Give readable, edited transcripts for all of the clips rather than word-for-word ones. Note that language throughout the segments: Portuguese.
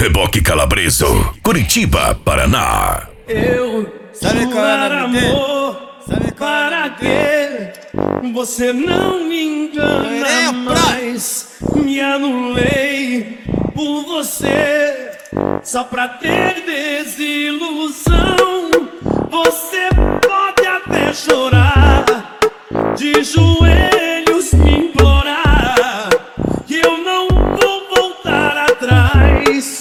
Reboque Calabreso, Curitiba, Paraná. Eu jurar amor, para quê? Você não me engana mais. Me anulei por você, só pra ter desilusão. Você pode até chorar, de joelhos me implorar, que eu não vou voltar atrás.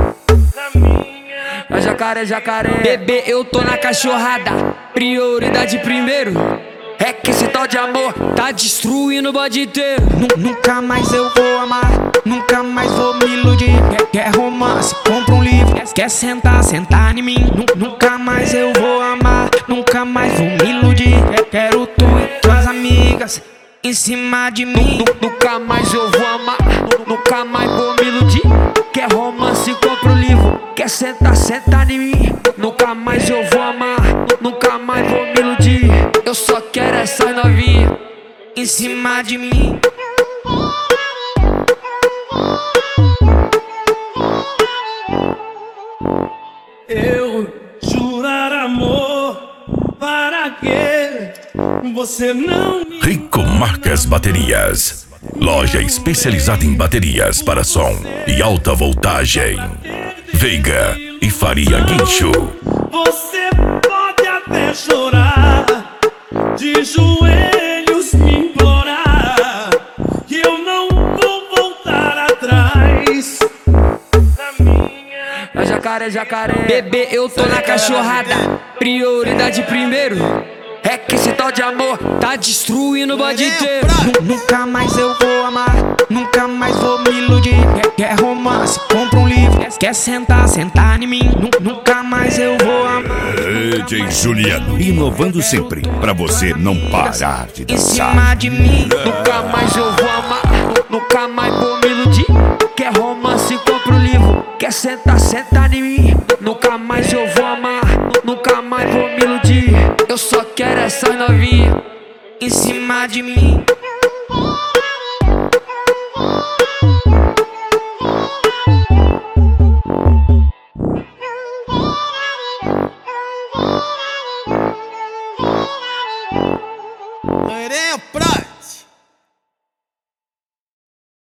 Jacaré, jacaré, bebê, eu tô na cachorrada. Prioridade primeiro. É que esse tal de amor tá destruindo o bode inteiro. Nunca mais eu vou amar, nunca mais vou me iludir. Quer romance, compra um livro. Quer sentar, sentar em mim. Nunca mais eu vou amar, nunca mais vou me iludir. Quero tu e tuas amigas em cima de mim. Nunca mais eu vou amar, nunca mais vou me iludir. Quer romance, compra um livro. Quer sentar, sentar em mim. Nunca mais eu vou amar, nunca mais vou me iludir. Eu só quero essa novinha em cima de mim. Eu jurar amor, para quê? Você não me... Rico Marcas Baterias, loja especializada em baterias para som e alta voltagem. Veiga e Faria Guincho. Você pode até chorar, de joelhos me implorar, que eu não vou voltar atrás. Jacaré, jacaré, bebê, eu tô na cachorrada. Prioridade primeiro. É que esse tal de amor tá destruindo o bode inteiro. Nunca mais eu vou amar, nunca mais vou me iludir. Quer romance, compra um livro. Quer sentar, sentar em mim. Nunca mais eu vou amar. DJ Juliano, inovando sempre, pra você não parar de Em dançar. cima de mim. Nunca mais eu vou amar, nunca mais vou me iludir. Quer romance, compra um livro. Quer sentar, sentar em mim. Nunca mais eu vou amar, nunca mais vou me iludir. Eu só quero essa novinha Em cima de mim.